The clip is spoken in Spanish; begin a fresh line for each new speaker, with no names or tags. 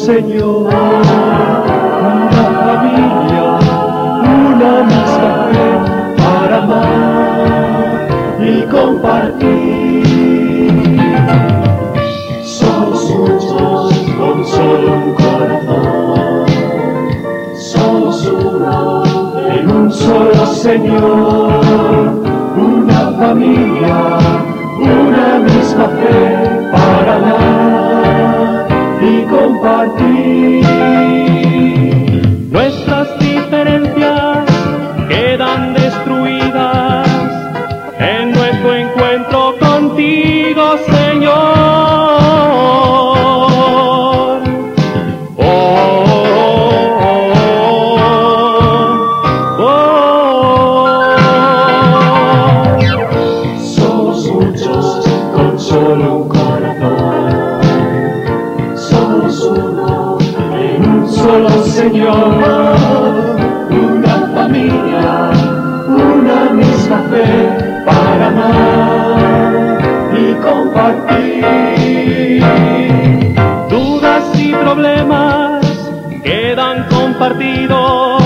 Señor, una familia, una misma fe para amar y compartir. Somos muchos con solo un corazón, somos uno en un solo Señor, una familia, una misma fe para amar y compartir.
Nuestras diferencias quedan destruidas en nuestro encuentro contigo, Señor. Oh, oh, oh.
Somos muchos con solo un corazón, somos uno en un solo Señor, una familia, una misma fe para amar y compartir.
Dudas y problemas quedan compartidos